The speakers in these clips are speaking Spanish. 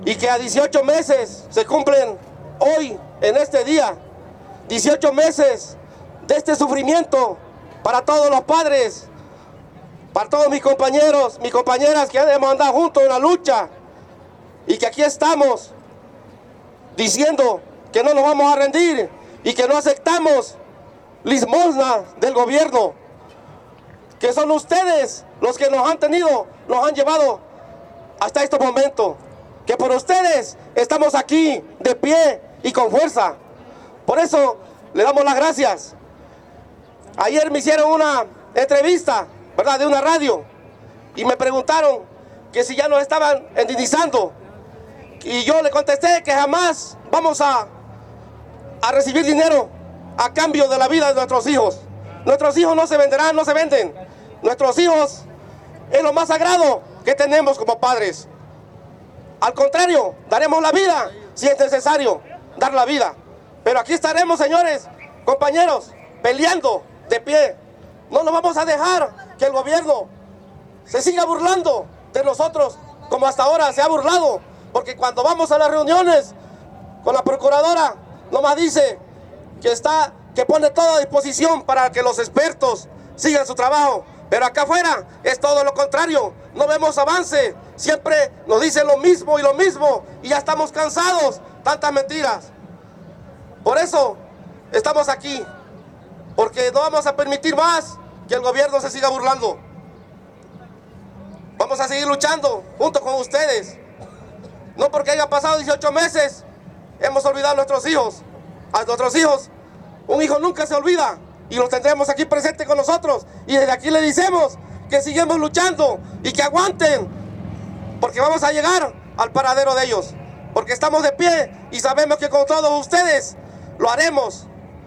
y que a 18 meses se cumplen hoy, en este día, 18 meses de este sufrimiento para todos los padres, para todos mis compañeros, mis compañeras que hemos andado juntos en la lucha y que aquí estamos diciendo que no nos vamos a rendir y que no aceptamos limosna del gobierno, que son ustedes los que nos han llevado hasta este momento, que por ustedes estamos aquí de pie y con fuerza. Por eso le damos las gracias. Ayer me hicieron una entrevista, ¿verdad?, de una radio, y me preguntaron que si ya nos estaban indemnizando, y yo le contesté que jamás vamos a recibir dinero a cambio de la vida de nuestros hijos. Nuestros hijos no se venderán, no se venden. Nuestros hijos es lo más sagrado que tenemos como padres. Al contrario, daremos la vida si es necesario dar la vida. Pero aquí estaremos, señores, compañeros, peleando de pie. No nos vamos a dejar que el gobierno se siga burlando de nosotros como hasta ahora se ha burlado. Porque cuando vamos a las reuniones con la procuradora, nomás dice que pone todo a disposición para que los expertos sigan su trabajo. Pero acá afuera es todo lo contrario, no vemos avance, siempre nos dicen lo mismo y ya estamos cansados, tantas mentiras. Por eso estamos aquí, porque no vamos a permitir más que el gobierno se siga burlando. Vamos a seguir luchando junto con ustedes. No porque haya pasado 18 meses, hemos olvidado a nuestros hijos. A nuestros hijos, un hijo nunca se olvida y los tendremos aquí presentes con nosotros. Y desde aquí le decimos que sigamos luchando y que aguanten, porque vamos a llegar al paradero de ellos. Porque estamos de pie y sabemos que con todos ustedes lo haremos.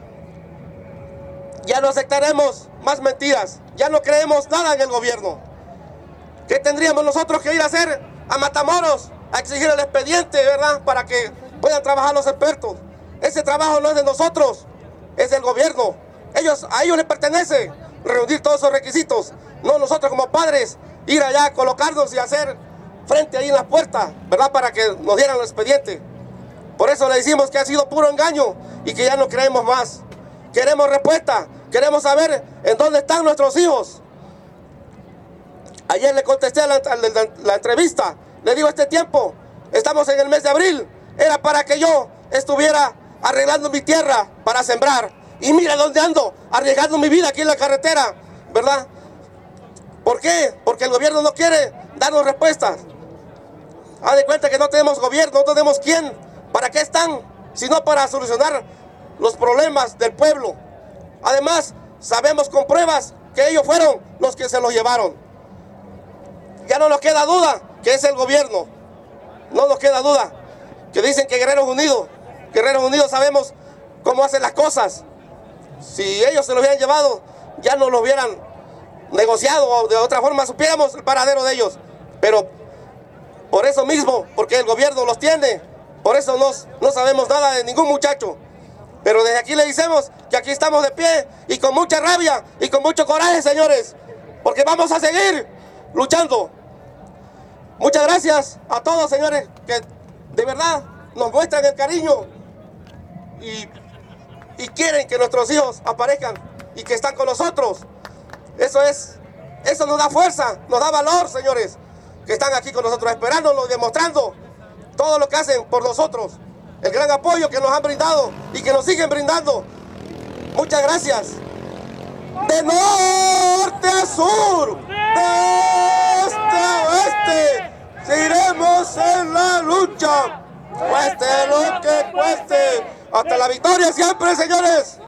Ya no aceptaremos más mentiras, ya no creemos nada en el gobierno. ¿Qué tendríamos nosotros que ir a hacer a Matamoros? A exigir el expediente, ¿verdad?, para que puedan trabajar los expertos. Ese trabajo no es de nosotros, es del gobierno. A ellos les pertenece reunir todos esos requisitos, no nosotros como padres ir allá, colocarnos y hacer frente ahí en la puerta, ¿verdad?, para que nos dieran el expediente. Por eso le decimos que ha sido puro engaño y que ya no creemos más. Queremos respuesta, queremos saber en dónde están nuestros hijos. Ayer le contesté a la entrevista. Le digo, este tiempo, estamos en el mes de abril, era para que yo estuviera arreglando mi tierra para sembrar. Y mira dónde ando, arriesgando mi vida aquí en la carretera, ¿verdad? ¿Por qué? Porque el gobierno no quiere darnos respuestas. Haz de cuenta que no tenemos gobierno, no tenemos quién. ¿Para qué están? Sino para solucionar los problemas del pueblo. Además, sabemos con pruebas que ellos fueron los que se los llevaron. Ya no nos queda duda que es el gobierno, no nos queda duda, que dicen que Guerreros Unidos sabemos cómo hacen las cosas. Si ellos se los hubieran llevado, ya no lo hubieran negociado, o de otra forma supiéramos el paradero de ellos. Pero por eso mismo, porque el gobierno los tiene, por eso no sabemos nada de ningún muchacho. Pero desde aquí le decimos que aquí estamos de pie y con mucha rabia y con mucho coraje, señores, porque vamos a seguir luchando. Muchas gracias a todos, señores, que de verdad nos muestran el cariño y quieren que nuestros hijos aparezcan y que están con nosotros. Eso nos da fuerza, nos da valor, señores, que están aquí con nosotros esperándonos, demostrando todo lo que hacen por nosotros, el gran apoyo que nos han brindado y que nos siguen brindando. Muchas gracias. De norte a sur, de este a oeste, seguiremos en la lucha, cueste lo que cueste, hasta la victoria siempre, señores.